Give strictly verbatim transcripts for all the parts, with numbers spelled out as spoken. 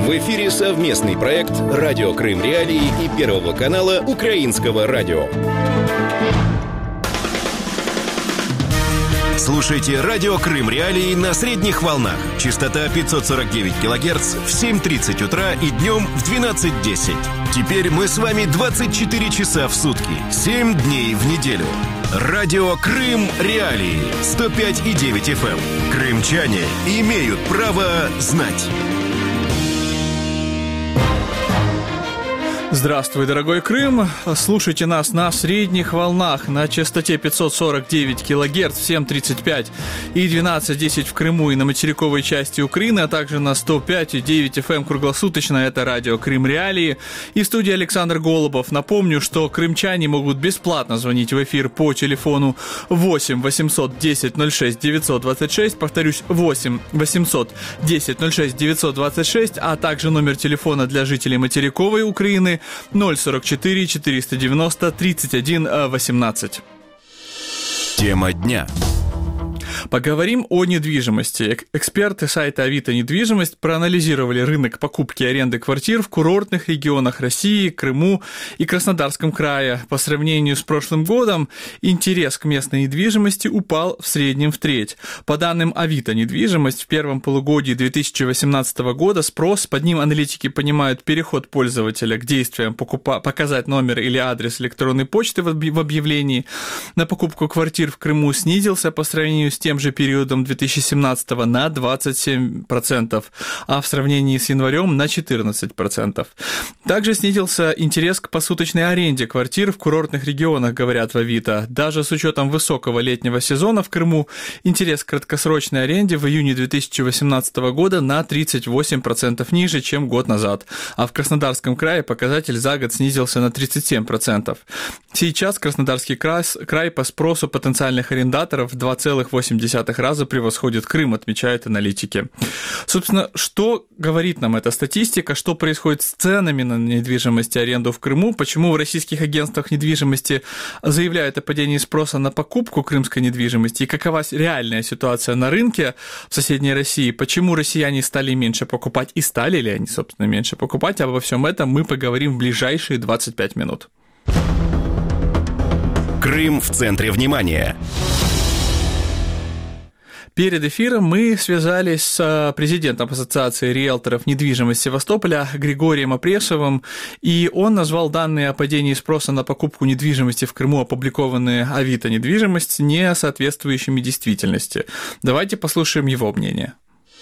В эфире совместный проект «Радио Крым Реалии» и Первого канала Украинского радио. Слушайте «Радио Крым Реалии» на средних волнах. Частота пятьсот сорок девять килогерц в семь тридцать утра и днем в двенадцать десять. Теперь мы с вами двадцать четыре часа в сутки, семь дней в неделю. «Радио Крым Реалии» сто пять и девять эф эм. Крымчане имеют право знать. Здравствуй, дорогой Крым! Слушайте нас на средних волнах на частоте пятьсот сорок девять килогерц в семь тридцать пять и двенадцать десять в Крыму и на материковой части Украины, а также на сто пять и девять эф эм круглосуточно. Это радио Крым Реалии. И в студии Александр Голубов. Напомню, что крымчане могут бесплатно звонить в эфир по телефону восемь восемьсот десять ноль шесть девятьсот двадцать шесть. Повторюсь, восемь восемьсот десять ноль шесть девятьсот двадцать шесть, а также номер телефона для жителей материковой Украины ноль сорок четыре четыреста девяносто тридцать один восемнадцать. Тема дня. Поговорим о недвижимости. Эксперты сайта Авито «Недвижимость» проанализировали рынок покупки и аренды квартир в курортных регионах России, Крыму и Краснодарском крае. По сравнению с прошлым годом интерес к местной недвижимости упал в среднем в треть. По данным Авито «Недвижимость», в первом полугодии две тысячи восемнадцатого года спрос, под ним аналитики понимают переход пользователя к действиям покупа- показать номер или адрес электронной почты в объявлении, на покупку квартир в Крыму снизился по сравнению с тем же периодом две тысячи семнадцатого на двадцать семь процентов, а в сравнении с январем на четырнадцать процентов. Также снизился интерес к посуточной аренде квартир в курортных регионах, говорят в Авито. Даже с учетом высокого летнего сезона в Крыму интерес к краткосрочной аренде в июне две тысячи восемнадцатого года на тридцать восемь процентов ниже, чем год назад, а в Краснодарском крае показатель за год снизился на тридцать семь процентов. Сейчас Краснодарский край, край по спросу потенциальных арендаторов в два целых восемь десятых раза превосходит Крым, отмечают аналитики. Собственно, что говорит нам эта статистика, что происходит с ценами на недвижимость и аренду в Крыму, почему в российских агентствах недвижимости заявляют о падении спроса на покупку крымской недвижимости и какова реальная ситуация на рынке в соседней России, почему россияне стали меньше покупать и стали ли они, собственно, меньше покупать. Обо всем этом мы поговорим в ближайшие двадцать пять минут. Крым в центре внимания. Перед эфиром мы связались с президентом Ассоциации риэлторов недвижимости Севастополя Григорием Опресовым, и он назвал данные о падении спроса на покупку недвижимости в Крыму, опубликованные Авито «Недвижимость», не соответствующими действительности. Давайте послушаем его мнение.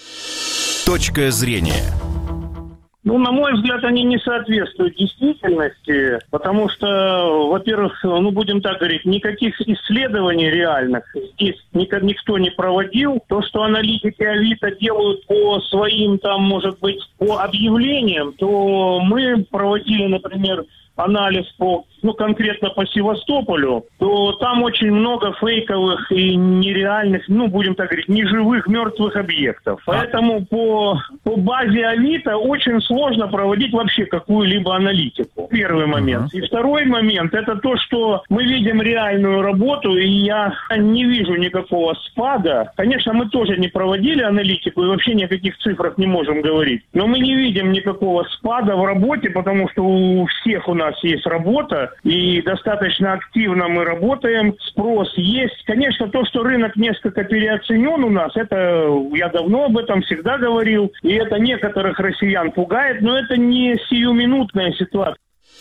Точка зрения. Ну, на мой взгляд, они не соответствуют действительности, потому что, во-первых, ну, будем так говорить, никаких исследований реальных здесь никто не проводил. То, что аналитики Авито делают по своим, там, может быть, по объявлениям, то мы проводили, например, анализ по, ну, конкретно по Севастополю, то там очень много фейковых и нереальных, ну, будем так говорить, неживых, мертвых объектов. Поэтому по, по базе Авито очень сложно проводить вообще какую-либо аналитику. Первый момент. И второй момент, это то, что мы видим реальную работу, и я не вижу никакого спада. Конечно, мы тоже не проводили аналитику, и вообще ни о каких цифрах не можем говорить. Но мы не видим никакого спада в работе, потому что у всех у нас есть работа, и достаточно активно мы работаем, спрос есть. Конечно, то, что рынок несколько переоценен у нас, это я давно об этом всегда говорил, и это некоторых россиян пугает, но это не сиюминутная ситуация.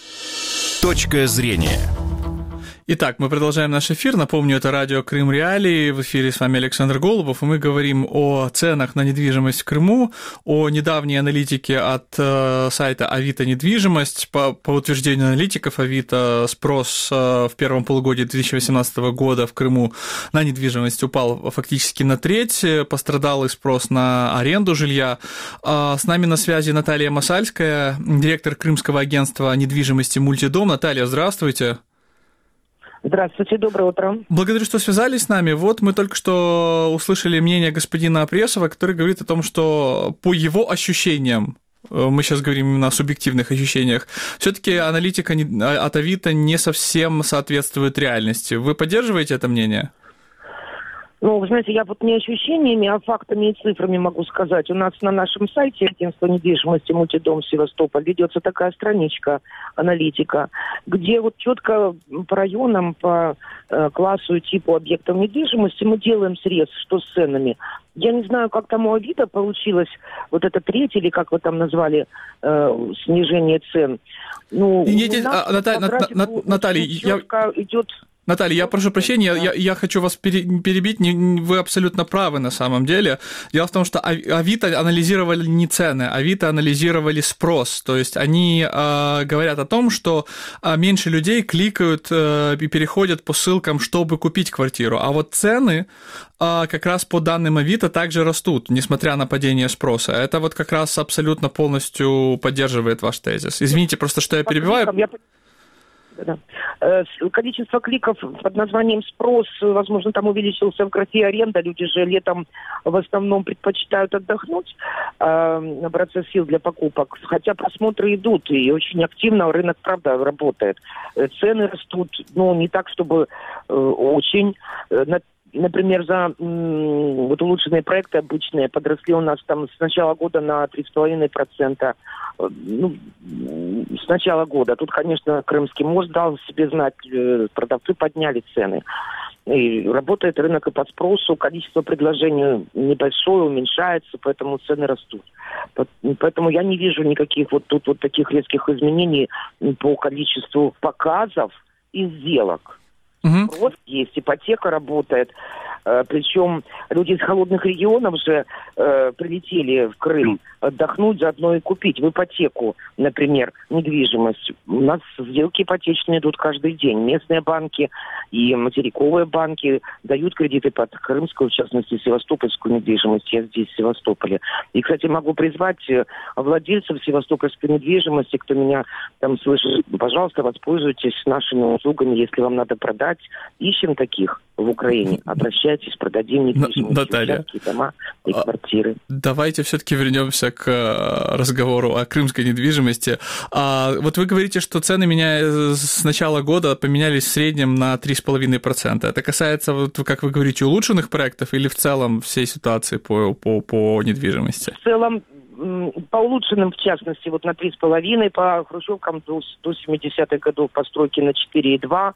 Точка зрения. Итак, мы продолжаем наш эфир. Напомню, это радио Крым Реалии. В эфире с вами Александр Голубов, и мы говорим о ценах на недвижимость в Крыму, о недавней аналитике от э, сайта Авито «Недвижимость». По, по утверждению аналитиков Авито, спрос э, в первом полугодии две тысячи восемнадцатого года в Крыму на недвижимость упал фактически на треть, пострадал и спрос на аренду жилья. А с нами на связи Наталья Масальская, директор крымского агентства недвижимости «Мультидом». Наталья, здравствуйте. Здравствуйте, доброе утро. Благодарю, что связались с нами. Вот мы только что услышали мнение господина Опресова, который говорит о том, что по его ощущениям, мы сейчас говорим именно о субъективных ощущениях, все-таки аналитика от Авито не совсем соответствует реальности. Вы поддерживаете это мнение? Ну, вы знаете, я вот не ощущениями, а фактами и цифрами могу сказать. У нас на нашем сайте агентства недвижимости «Мультидом Севастополь» ведется такая страничка, аналитика, где вот четко по районам, по э, классу и типу объектов недвижимости мы делаем срез, что с ценами. Я не знаю, как там у Авито получилось вот это третье, или как вы там назвали, э, снижение цен. Ну, Нет, у нас а, Наталья, по графику Нат- Наталья, я... идет... Наталья, я прошу прощения, я, я хочу вас перебить, не, вы абсолютно правы на самом деле. Дело в том, что Авито анализировали не цены, Авито анализировали спрос, то есть они э, говорят о том, что меньше людей кликают э, и переходят по ссылкам, чтобы купить квартиру, а вот цены э, как раз по данным Авито также растут, несмотря на падение спроса. Это вот как раз абсолютно полностью поддерживает ваш тезис. Извините, просто что я перебиваю. Да. Количество кликов под названием «спрос», возможно, там увеличился в графе «аренда». Люди же летом в основном предпочитают отдохнуть, э, набраться сил для покупок. Хотя просмотры идут, и очень активно рынок, правда, работает. Цены растут, но не так, чтобы э, очень. На Например, за м, вот улучшенные проекты обычные подросли у нас там с начала года на три с половиной процента. Ну, с начала года. Тут, конечно, Крымский мост дал себе знать, продавцы подняли цены. И работает рынок и по спросу, количество предложений небольшое, уменьшается, поэтому цены растут. Поэтому я не вижу никаких вот тут вот таких резких изменений по количеству показов и сделок. Угу. Рост есть, ипотека работает. Э, причем люди из холодных регионов же э, прилетели в Крым отдохнуть, заодно и купить в ипотеку, например, недвижимость. У нас сделки ипотечные идут каждый день. Местные банки и материковые банки дают кредиты под крымскую, в частности, севастопольскую недвижимость. Я здесь, в Севастополе. И, кстати, могу призвать владельцев севастопольской недвижимости, кто меня там слышит, пожалуйста, воспользуйтесь нашими услугами, если вам надо продать. Ищем таких в Украине. Обращайтесь, продадим недвижимость, Наталья, участки, дома и квартиры. Давайте все-таки вернемся к разговору о крымской недвижимости. А вот вы говорите, что цены меня с начала года поменялись в среднем на три с половиной процента. Это касается, вот, как вы говорите, улучшенных проектов или в целом всей ситуации по, по, по недвижимости? В целом, по улучшенным, в частности, вот на три с половиной, по хрущевкам до, до семидесятых годов постройки на четыре и два,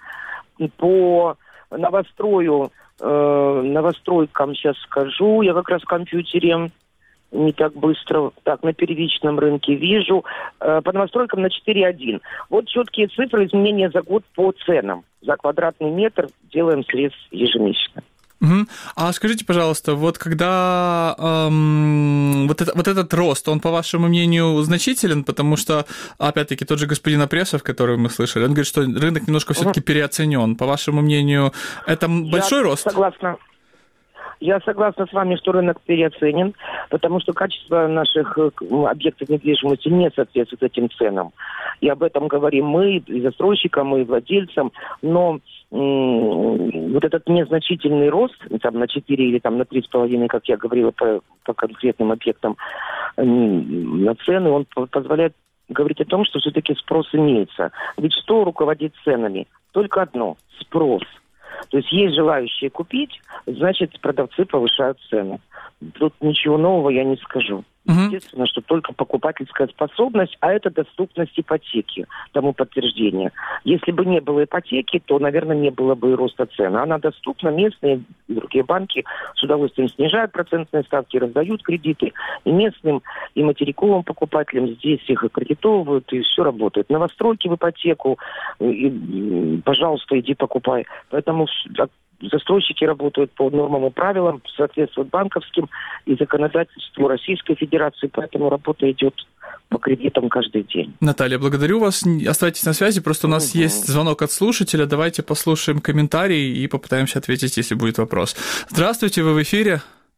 по новострою, э, новостройкам сейчас скажу, я как раз в компьютере не так быстро, так, на первичном рынке вижу, э, по новостройкам на четыре один. Вот четкие цифры изменения за год по ценам. За квадратный метр делаем срез ежемесячно. Угу. А скажите, пожалуйста, вот когда эм, вот, это, вот этот рост, он, по вашему мнению, значителен? Потому что, опять-таки, тот же господин Апресов, который мы слышали, он говорит, что рынок немножко все-таки угу. переоценен. По вашему мнению, это большой Я рост? Согласна. Я согласна с вами, что рынок переоценен, потому что качество наших объектов недвижимости не соответствует этим ценам. И об этом говорим мы, и застройщикам, и владельцам. Но м- вот этот незначительный рост, там, на четыре или там, на три с половиной, как я говорила, по, по конкретным объектам, м- на цены, он позволяет говорить о том, что все-таки спрос имеется. Ведь что руководит ценами? Только одно – спрос. То есть есть желающие купить, значит, продавцы повышают цену. Тут ничего нового я не скажу. Угу. Естественно, что только покупательская способность, а это доступность ипотеки, тому подтверждение. Если бы не было ипотеки, то, наверное, не было бы и роста цен. Она доступна, местные и другие банки с удовольствием снижают процентные ставки, раздают кредиты и местным, и материковым покупателям. Здесь их аккредитовывают, и все работает. Новостройки в ипотеку, и, пожалуйста, иди покупай. Поэтому застройщики работают по нормам и правилам, соответствуют банковским и законодательству Российской Федерации, поэтому работа идет по кредитам каждый день. Наталья, благодарю вас. Оставайтесь на связи, просто у нас угу. есть звонок от слушателя. Давайте послушаем комментарий и попытаемся ответить, если будет вопрос. Здравствуйте, вы в эфире.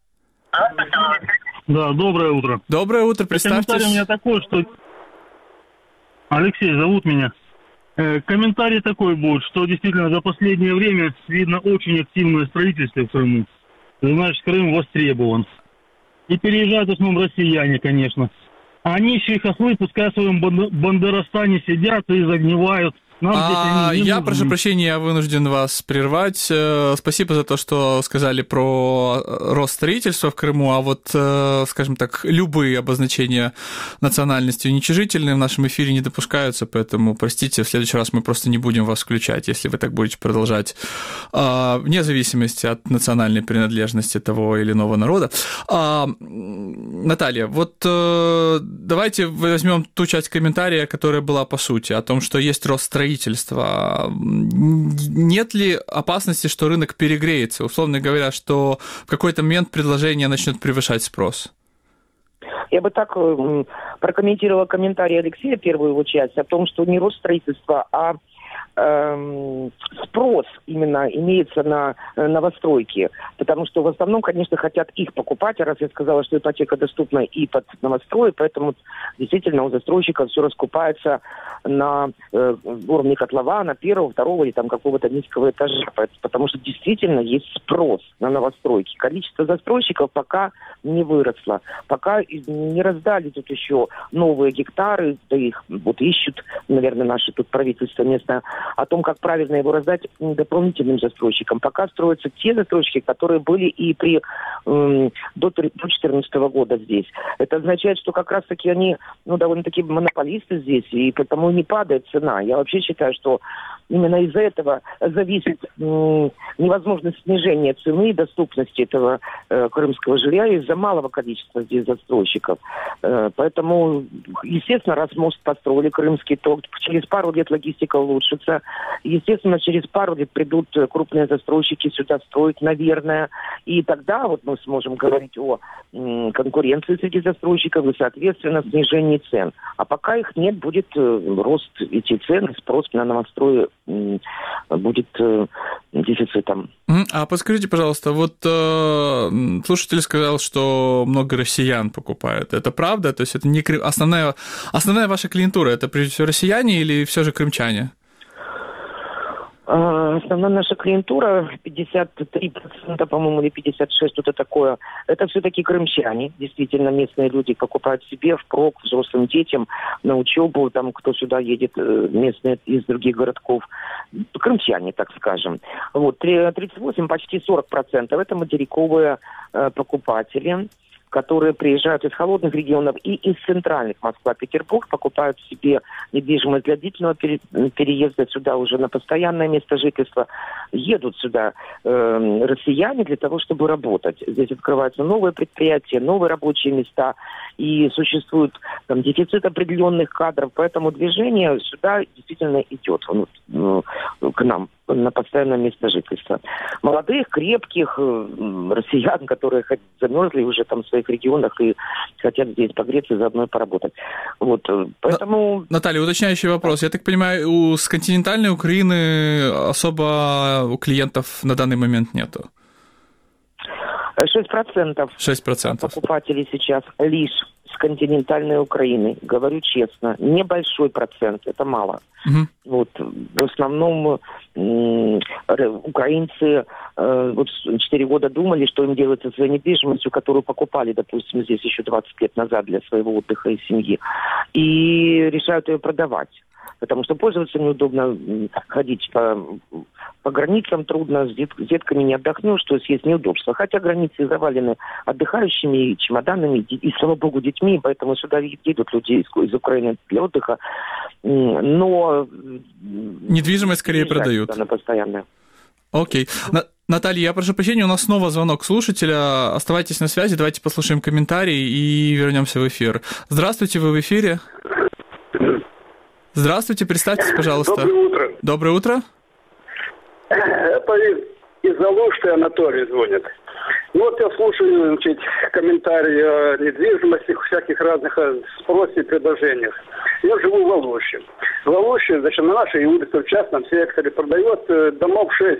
Да, доброе утро. Доброе утро, представьтесь. Комментарий у меня такой, что... Алексей зовут меня. Комментарий такой будет, что действительно за последнее время видно очень активное строительство в Крыму. Значит, Крым востребован. И переезжают в основном россияне, конечно. А нищие хохлы пускай в своем бандеростане сидят и загнивают А, я прошу прощения, я вынужден вас прервать. Спасибо за то, что сказали про рост строительства в Крыму, а вот, скажем так, любые обозначения национальности уничижительные в нашем эфире не допускаются, поэтому, простите, в следующий раз мы просто не будем вас включать, если вы так будете продолжать, вне зависимости от национальной принадлежности того или иного народа. Наталья, вот давайте возьмем ту часть комментария, которая была по сути, о том, что есть рост строительства. Нет ли опасности, что рынок перегреется? Условно говоря, что в какой-то момент предложение начнет превышать спрос? Я бы так э, прокомментировала комментарий Алексея, первую его часть, о том, что не рост строительства, а э, спрос именно имеется на э, новостройки. Потому что в основном, конечно, хотят их покупать. А раз я сказала, что ипотека доступна и под новострои, поэтому действительно у застройщиков все раскупается на э, уровне котлована, первого, второго или там какого-то низкого этажа. Потому что действительно есть спрос на новостройки. Количество застройщиков пока не выросло. Пока не раздали тут еще новые гектары, да их вот ищут, наверное, наши тут правительство местное, о том, как правильно его раздать дополнительным застройщикам. Пока строятся те застройщики, которые были и при э, до две тысячи четырнадцатого года здесь. Это означает, что как раз-таки они ну, довольно-таки монополисты здесь, и потому не падает цена. Я вообще считаю, что именно из-за этого зависит э, невозможность снижения цены и доступности этого э, крымского жилья из-за малого количества здесь застройщиков. Э, поэтому, естественно, раз мост построили крымский, то через пару лет логистика улучшится. Естественно, через пару лет придут крупные застройщики сюда строить, наверное. И тогда вот мы сможем говорить о м, конкуренции среди застройщиков и, соответственно, снижении цен. А пока их нет, будет э, рост этих цен, спрос на новострои м, будет э, дефицитом. А подскажите, пожалуйста, вот э, слушатель сказал, что много россиян покупают. Это правда? То есть это не крым... основная, основная ваша клиентура, это прежде всего россияне или все же крымчане? Основная наша клиентура, пятьдесят три процента, по-моему, или пятьдесят шесть процентов, что-то такое, это все-таки крымчане. Действительно, местные люди покупают себе впрок, взрослым детям, на учебу, там, кто сюда едет, местные из других городков. Крымчане, так скажем. Вот, тридцать восемь, почти сорок процентов это материковые покупатели, которые приезжают из холодных регионов и из центральных, Москва, Петербург, покупают себе недвижимость для длительного пере- переезда сюда уже на постоянное место жительства. Едут сюда э, россияне для того, чтобы работать. Здесь открываются новые предприятия, новые рабочие места, и существует там дефицит определенных кадров, поэтому движение сюда действительно идет ну, ну, к нам на постоянное место жительства. Молодых, крепких э, россиян, которые замерзли уже там в своих регионах и хотят здесь погреться и заодно поработать. Вот, поэтому... Наталья, уточняющий вопрос. Я так понимаю, у, с континентальной Украины особо у клиентов на данный момент нету? шесть процентов. шесть процентов. Покупателей сейчас лишь с континентальной Украины. Говорю честно, небольшой процент, это мало. Угу. Вот, в основном м- украинцы э, вот четыре года думали, что им делать со своей недвижимостью, которую покупали, допустим, здесь еще двадцать лет назад для своего отдыха и семьи, и решают ее продавать. Потому что пользоваться неудобно, ходить по, по границам трудно, с, дет, с детками не отдохнешь, то есть есть неудобства. Хотя границы завалены отдыхающими, чемоданами и, и, слава богу, детьми, поэтому сюда едут люди из, из Украины для отдыха. Но... Недвижимость скорее продают. Она постоянная. Окей. На- Наталья, я прошу прощения, у нас снова звонок слушателя. Оставайтесь на связи, давайте послушаем комментарий и вернемся в эфир. Здравствуйте, вы в эфире. Здравствуйте, представьтесь, пожалуйста. Доброе утро. Доброе утро. Это из Алушты Анатолий звонит. Ну вот я слушаю, значит, комментарии о недвижимости, всяких разных спросе и предложениях. Я живу в Алуще. В Алуще, значит, на нашей улице, в частном секторе, продает домов шесть.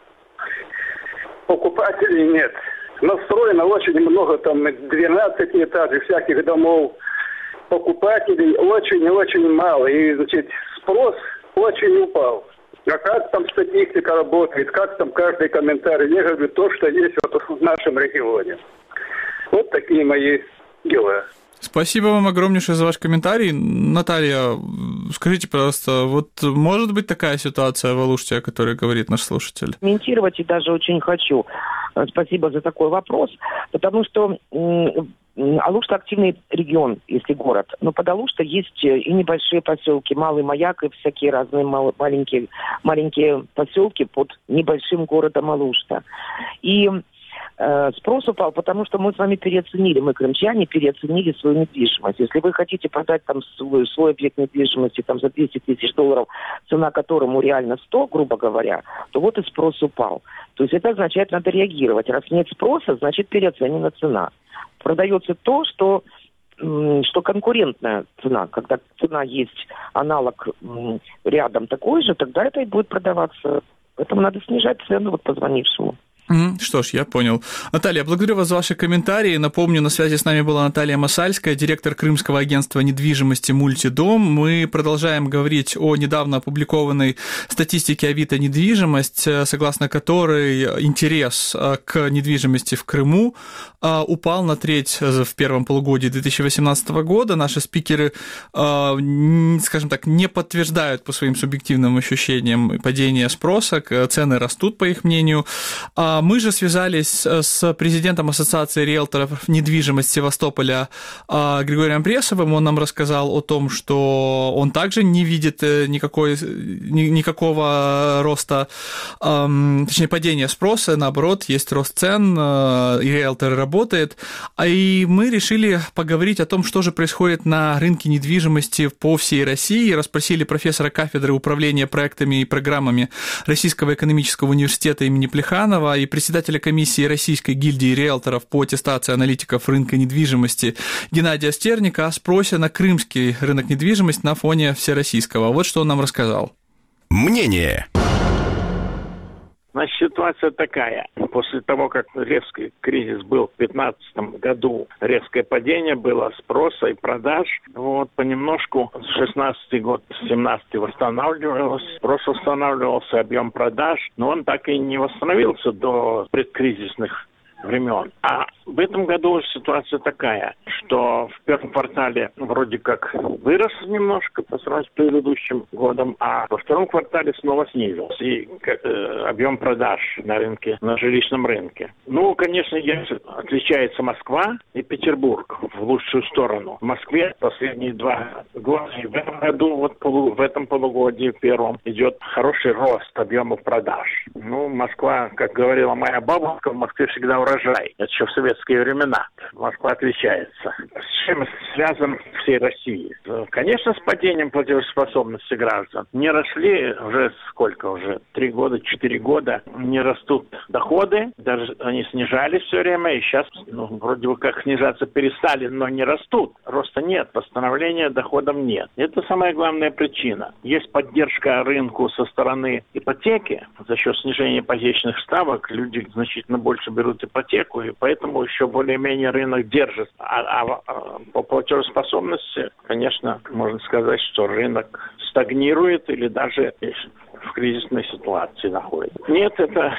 Покупателей нет. Настроено очень много, там, двенадцать этажей всяких домов. Покупателей очень и очень мало. И, значит, спрос очень упал. А как там статистика работает, как там каждый комментарий, я говорю то, что есть вот в нашем регионе. Вот такие мои дела. Спасибо вам огромнейшее за ваш комментарий. Наталья, скажите, пожалуйста, вот может быть такая ситуация в Алуште, о которой говорит наш слушатель? Комментировать и даже очень хочу. Спасибо за такой вопрос, потому что Алушта активный регион, если город. Но под Алуштой есть и небольшие поселки, Малый Маяк и всякие разные мал- маленькие, маленькие поселки под небольшим городом Алушта. И э, спрос упал, потому что мы с вами переоценили, мы, крымчане, переоценили свою недвижимость. Если вы хотите продать там свой, свой объект недвижимости там, за двести тысяч долларов, цена которому реально сто, грубо говоря, то вот и спрос упал. То есть это означает, надо реагировать. Раз нет спроса, значит переоценена цена. Продается то, что, что конкурентная цена. Когда цена есть аналог рядом такой же, тогда это и будет продаваться. Поэтому надо снижать цену вот позвонившему. Что ж, я понял. Наталья, благодарю вас за ваши комментарии. Напомню, на связи с нами была Наталья Масальская, директор Крымского агентства недвижимости «Мультидом». Мы продолжаем говорить о недавно опубликованной статистике Авито «Недвижимость», согласно которой интерес к недвижимости в Крыму упал на треть в первом полугодии две тысячи восемнадцатого года. Наши спикеры, скажем так, не подтверждают по своим субъективным ощущениям падение спроса, цены растут, по их мнению. Мы же связались с президентом Ассоциации риэлторов недвижимости Севастополя Григорием Пресовым. Он нам рассказал о том, что он также не видит никакой, никакого роста, точнее, падения спроса. Наоборот, есть рост цен, и риэлторы работают. И мы решили поговорить о том, что же происходит на рынке недвижимости по всей России. Расспросили профессора кафедры управления проектами и программами Российского экономического университета имени Плеханова и председателя комиссии Российской гильдии риэлторов по аттестации аналитиков рынка недвижимости Геннадия Стерника о спросе на крымский рынок недвижимости на фоне всероссийского. Вот что он нам рассказал. Мнение. Значит, ситуация такая. После того, как резкий кризис был в две тысячи пятнадцатом году, резкое падение было спроса и продаж. Вот, понемножку с шестнадцатый год, семнадцатый восстанавливалось, спрос восстанавливался, объем продаж, но он так и не восстановился до предкризисных времен. А в этом году ситуация такая, что в первом квартале вроде как вырос немножко по сравнению с предыдущим годом, а во втором квартале снова снизился. И э, объем продаж на рынке, на жилищном рынке. Ну, конечно, есть, отличается Москва и Петербург в лучшую сторону. В Москве последние два года и в этом году, вот полу, в этом полугодии первом, идет хороший рост объемов продаж. Ну, Москва, как говорила моя бабушка, в Москве всегда урожай. Это еще в советские времена. Москва отличается. С чем связан всей России? Конечно, с падением платежеспособности граждан. Не росли уже сколько уже? Три года, четыре года. Не растут доходы. Даже они снижались все время. И сейчас, ну, вроде бы как снижаться перестали, но не растут. Роста нет. Восстановления доходом нет. Это самая главная причина. Есть поддержка рынку со стороны ипотеки. За счет снижения ипотечных ставок люди значительно больше берут ипотеку. И поэтому еще более-менее рынок держит. А, а, а по платежеспособности, конечно, можно сказать, что рынок стагнирует или даже в кризисной ситуации находится. Нет, это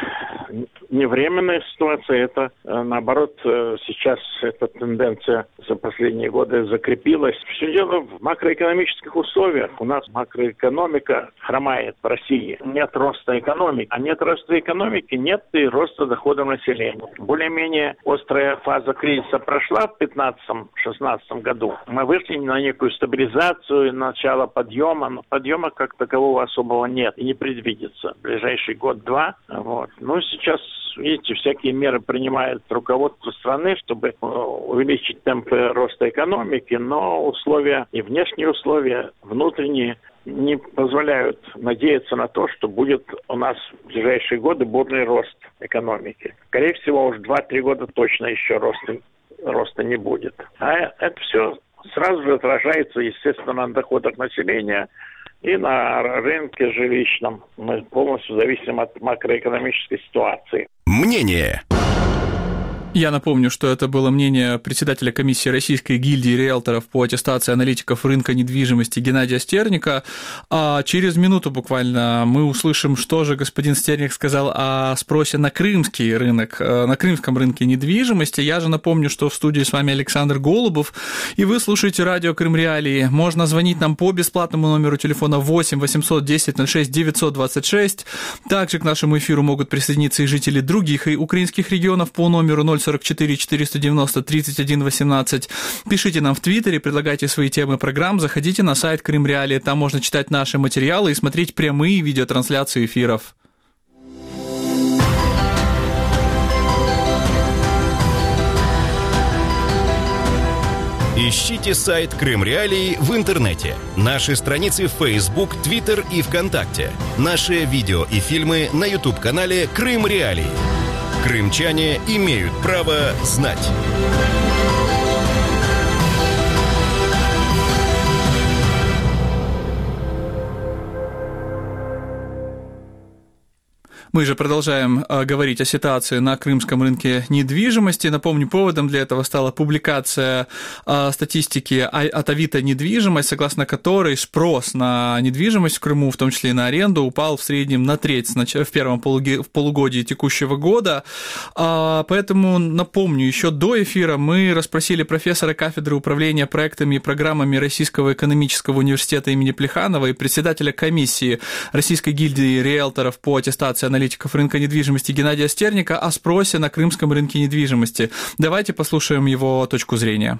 не временная ситуация, это наоборот сейчас эта тенденция за последние годы закрепилась. Все дело в макроэкономических условиях. У нас макроэкономика хромает в России. Нет роста экономики. А нет роста экономики, нет и роста доходов населения. Более-менее острая фаза кризиса прошла в пятнадцатом-шестнадцатом году. Мы вышли на некую стабилизацию, начало подъема, но подъема как такового особого нет и не предвидится в ближайший год-два. Вот. Ну, сейчас, видите, всякие меры принимает руководство страны, чтобы увеличить темпы роста экономики, но условия и внешние условия, внутренние, не позволяют надеяться на то, что будет у нас в ближайшие годы бурный рост экономики. Скорее всего, уже два-три года точно еще роста, роста не будет. А это все сразу же отражается, естественно, на доходах населения и на рынке жилищном. Мы полностью зависим от макроэкономической ситуации. Мнение. Я напомню, что это было мнение председателя комиссии Российской гильдии риэлторов по аттестации аналитиков рынка недвижимости Геннадия Стерника. А через минуту буквально мы услышим, что же господин Стерник сказал о спросе на крымский рынок, на крымском рынке недвижимости. Я же напомню, что в студии с вами Александр Голубов, и вы слушаете радио Крым Реалии. Можно звонить нам по бесплатному номеру телефона восемь восемьсот десять ноль шесть девятьсот двадцать шесть. Также к нашему эфиру могут присоединиться и жители других и украинских регионов по номеру ноль сорок четыре четыреста девяносто тридцать один восемнадцать. Пишите нам в Твиттере, предлагайте свои темы программ, заходите на сайт Крым Реалии, там можно читать наши материалы и смотреть прямые видеотрансляции эфиров. Ищите сайт Крым Реалии в интернете, наши страницы в Facebook, Twitter и ВКонтакте, наши видео и фильмы на YouTube-канале Крым Реалии. Крымчане имеют право знать. Мы же продолжаем говорить о ситуации на крымском рынке недвижимости. Напомню, поводом для этого стала публикация статистики от Авито «Недвижимость», согласно которой спрос на недвижимость в Крыму, в том числе и на аренду, упал в среднем на треть в первом полугодии текущего года. Поэтому напомню, еще до эфира мы расспросили профессора кафедры управления проектами и программами Российского экономического университета имени Плеханова и председателя комиссии Российской гильдии риэлторов по аттестации аналитиков рынка недвижимости Геннадия Стерника о спросе на крымском рынке недвижимости. Давайте послушаем его точку зрения.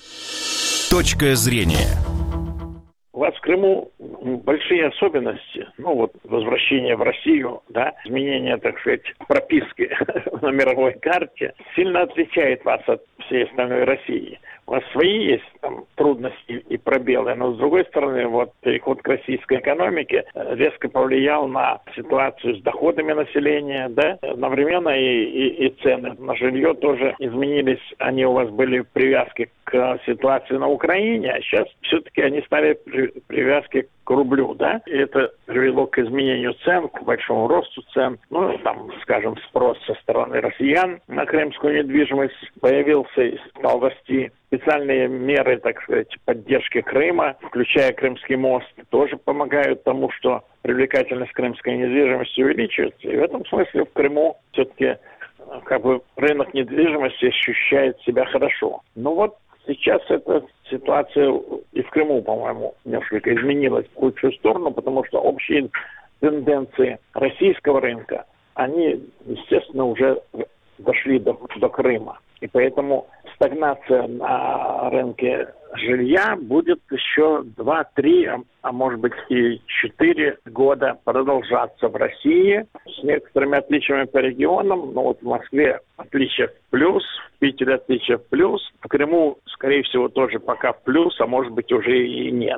Точка зрения. У вас в Крыму большие особенности, ну вот возвращение в Россию, да, изменение, так сказать, прописки на мировой карте сильно отличает вас от всей остальной России. У вас свои есть там трудности и пробелы, но с другой стороны, вот переход к российской экономике резко повлиял на ситуацию с доходами населения, да, одновременно и, и, и цены на жилье тоже изменились, они у вас были в привязке к ситуации на Украине, а сейчас все-таки они стали при, привязки к рублю, да, и это привело к изменению цен, к большому росту цен, ну, там, скажем, спрос со стороны россиян на крымскую недвижимость появился и стал расти. Специальные меры, так сказать, поддержки Крыма, включая Крымский мост, тоже помогают тому, что привлекательность крымской недвижимости увеличивается. И в этом смысле в Крыму все-таки как бы рынок недвижимости ощущает себя хорошо. Ну вот сейчас эта ситуация и в Крыму, по-моему, несколько изменилась в худшую сторону, потому что общие тенденции российского рынка, они, естественно, уже дошли до, до Крыма. И поэтому стагнация на рынке жилья будет еще два-три, а может быть и четыре года продолжаться в России с некоторыми отличиями по регионам. Но вот в Москве отличия в плюс, в Питере отличия в плюс, в Крыму, скорее всего, тоже пока в плюс, а может быть уже и нет.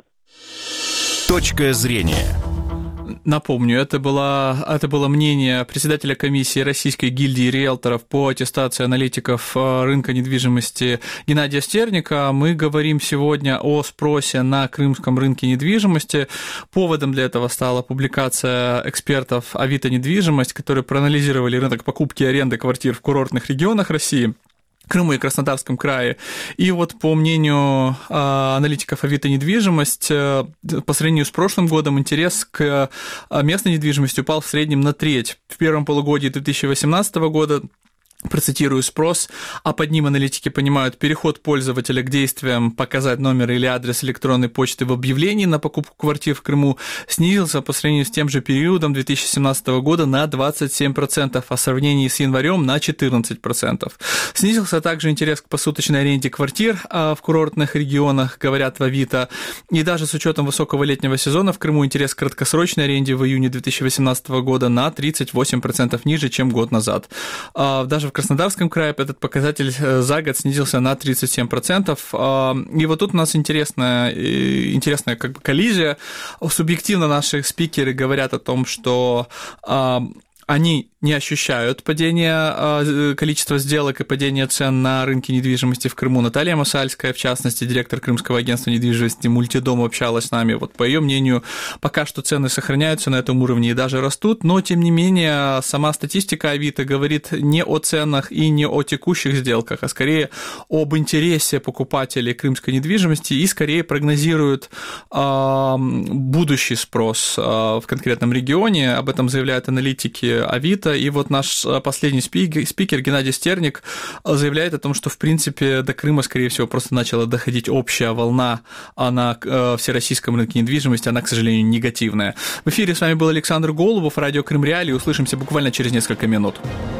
Точка зрения. Напомню, это было, это было мнение председателя комиссии Российской гильдии риэлторов по аттестации аналитиков рынка недвижимости Геннадия Стерника. Мы говорим сегодня о спросе на крымском рынке недвижимости. Поводом для этого стала публикация экспертов Авито «Недвижимость», которые проанализировали рынок покупки и аренды квартир в курортных регионах России, Крыму и Краснодарском крае. И вот по мнению э, аналитиков Авито «Недвижимость», э, по сравнению с прошлым годом интерес к э, местной недвижимости упал в среднем на треть. В первом полугодии две тысячи восемнадцатого года, процитирую, спрос, а под ним аналитики понимают переход пользователя к действиям показать номер или адрес электронной почты в объявлении на покупку квартир в Крыму, снизился по сравнению с тем же периодом две тысячи семнадцатого года на двадцать семь процентов, а в сравнении с январем на четырнадцать процентов. Снизился также интерес к посуточной аренде квартир в курортных регионах, говорят в Авито, и даже с учетом высокого летнего сезона в Крыму интерес к краткосрочной аренде в июне две тысячи восемнадцатого года на тридцать восемь процентов ниже, чем год назад. Даже в Краснодарском крае этот показатель за год снизился на тридцать семь процентов. И вот тут у нас интересная, интересная как бы коллизия. Субъективно наши спикеры говорят о том, что они не ощущают падения количества сделок и падения цен на рынке недвижимости в Крыму. Наталья Масальская, в частности, директор Крымского агентства недвижимости «Мультидом», общалась с нами. Вот по ее мнению, пока что цены сохраняются на этом уровне и даже растут, но, тем не менее, сама статистика Авито говорит не о ценах и не о текущих сделках, а скорее об интересе покупателей крымской недвижимости и скорее прогнозирует э, будущий спрос э, в конкретном регионе. Об этом заявляют аналитики Авито. И вот наш последний спикер, спикер Геннадий Стерник заявляет о том, что, в принципе, до Крыма, скорее всего, просто начала доходить общая волна на э, всероссийском рынке недвижимости. Она, к сожалению, негативная. В эфире с вами был Александр Голубов, радио Крым Реалии. Услышимся буквально через несколько минут.